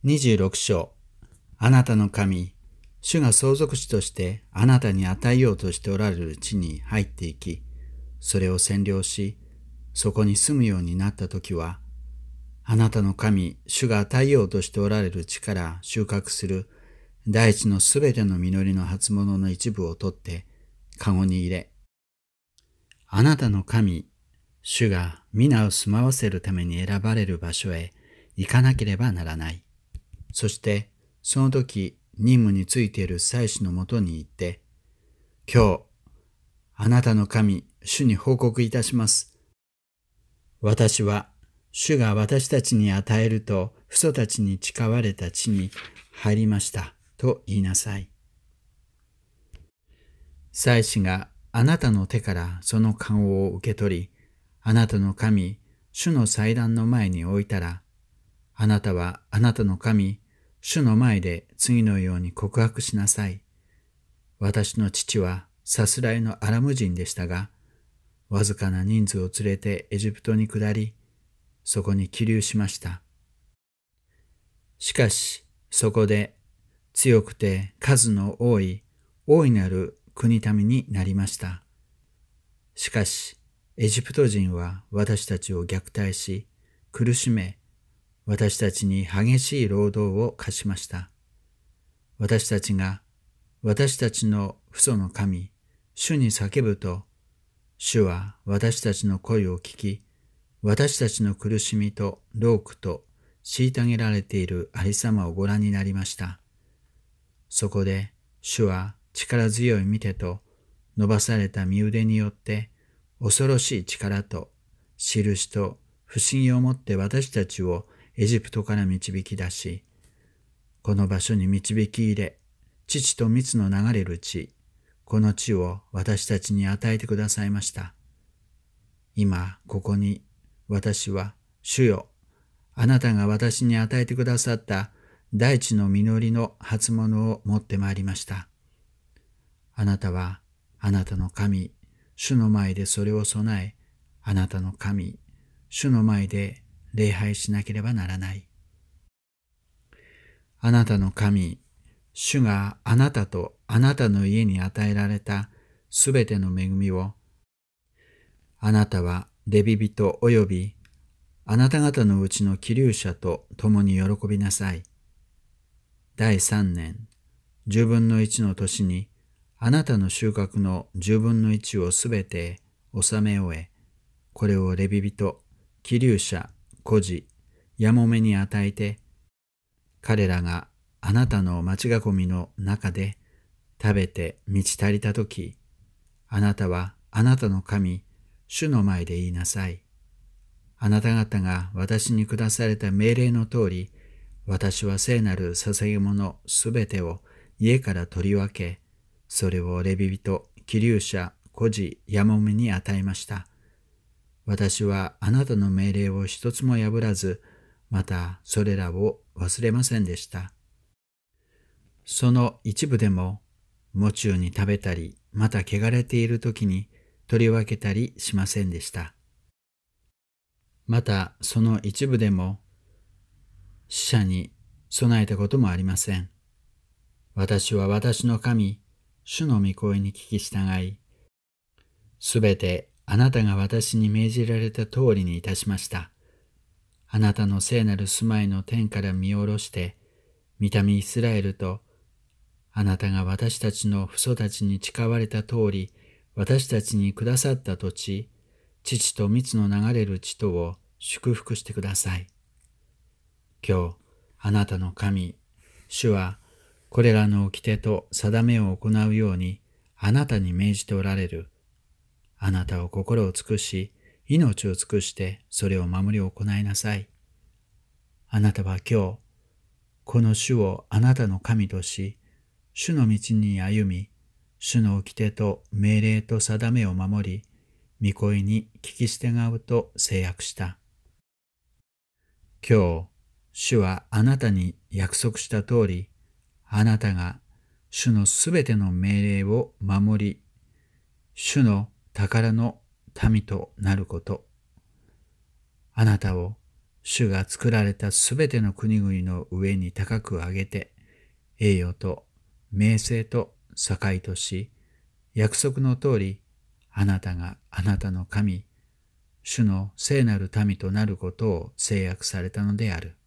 26章。あなたの神、主が相続地としてあなたに与えようとしておられる地に入っていき、それを占領し、そこに住むようになったときは、あなたの神、主が与えようとしておられる地から収穫する大地のすべての実りの初物の一部を取って、かごに入れ、あなたの神、主が皆を住まわせるために選ばれる場所へ行かなければならない。そして、その時、任務についている祭司のもとに行って、今日、あなたの神、主に報告いたします。私は、主が私たちに与えると、父祖たちに誓われた地に入りました、と言いなさい。祭司があなたの手からその竿を受け取り、あなたの神、主の祭壇の前に置いたら、あなたはあなたの神、主の前で次のように告白しなさい。私の父はさすらいのアラム人でしたが、わずかな人数を連れてエジプトに下り、そこに起立しました。しかし、そこで強くて数の多い大いなる国民になりました。しかし、エジプト人は私たちを虐待し、苦しめ、私たちに激しい労働を課しました。私たちが私たちの父祖の神、主に叫ぶと、主は私たちの声を聞き、私たちの苦しみと労苦と虐げられているありさまをご覧になりました。そこで主は力強い御手と伸ばされた身腕によって恐ろしい力と印と不思議をもって私たちをエジプトから導き出し、この場所に導き入れ、乳と蜜の流れる地、この地を私たちに与えてくださいました。今、ここに私は、主よ、あなたが私に与えてくださった大地の実りの初物を持ってまいりました。あなたは、あなたの神、主の前でそれを備え、あなたの神、主の前で礼拝しなければならない。あなたの神、主があなたとあなたの家に与えられたすべての恵みを、あなたはレビ人およびあなた方のうちの起立者と共に喜びなさい。第3年、10分の1の年に、あなたの収穫の10分の1をすべて納め終え、これをレビ人、起立者、孤児、やもめに与えて、彼らがあなたの町囲みの中で食べて満ち足りたとき、あなたはあなたの神、主の前で言いなさい。あなた方が私に下された命令の通り、私は聖なる捧げ物すべてを家から取り分け、それをレビ人、起立者、孤児、やもめに与えました。私はあなたの命令を一つも破らず、またそれらを忘れませんでした。その一部でも、喪中に食べたり、また汚れている時に取り分けたりしませんでした。またその一部でも、死者に備えたこともありません。私は私の神、主の御声に聞き従い、すべてあなたが私に命じられた通りにいたしました。あなたの聖なる住まいの天から見下ろして、御民イスラエルと、あなたが私たちの父祖たちに誓われた通り、私たちにくださった土地、乳と蜜の流れる地とを祝福してください。今日、あなたの神、主は、これらの掟と定めを行うように、あなたに命じておられる。あなたを心を尽くし、命を尽くしてそれを守り行いなさい。あなたは今日、この主をあなたの神とし、主の道に歩み、主の掟と命令と定めを守り、御声に聞き従うと誓約した。今日、主はあなたに約束した通り、あなたが主のすべての命令を守り、主の宝の民となること、あなたを主が作られたすべての国々の上に高く上げて、栄誉と名声と栄とし、約束の通り、あなたがあなたの神、主の聖なる民となることを誓約されたのである。